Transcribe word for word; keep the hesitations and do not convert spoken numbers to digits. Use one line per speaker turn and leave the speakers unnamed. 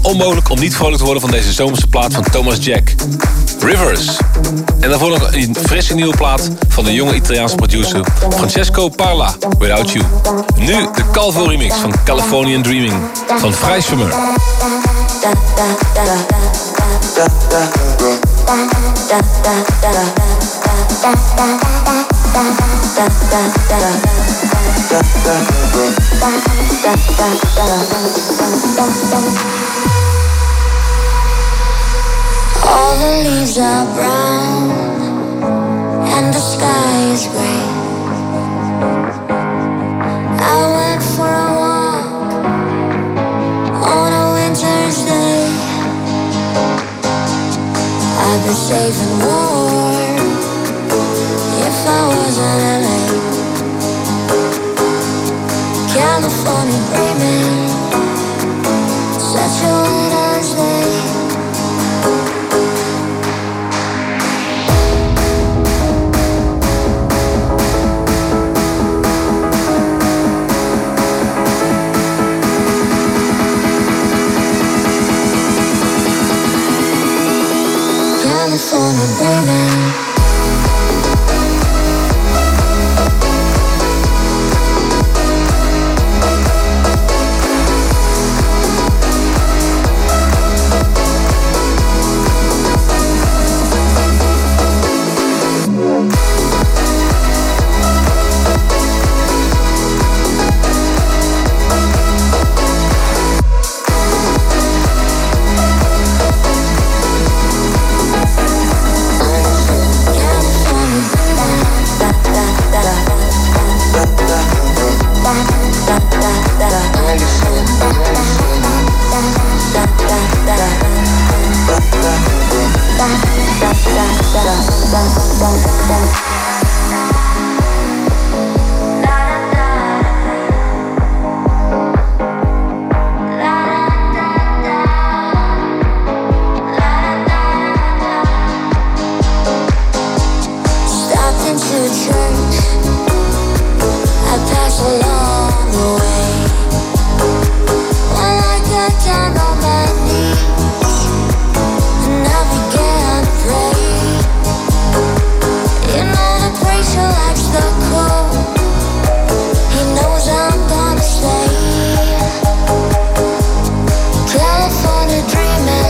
onmogelijk om niet vrolijk te worden van deze zomerse plaat van Thomas Jack. Rivers. En daarvoor nog een frisse nieuwe plaat van de jonge Italiaanse producer Francesco Parla, Without You. Nu de Calvo remix van Californian Dreaming van Freischwimmer.
All the leaves are brown and the sky is gray. I went for a walk on a winter's day. I'd be safe and warm if I was in L A. California dreaming, such a winter's day. California dreaming. California dreaming.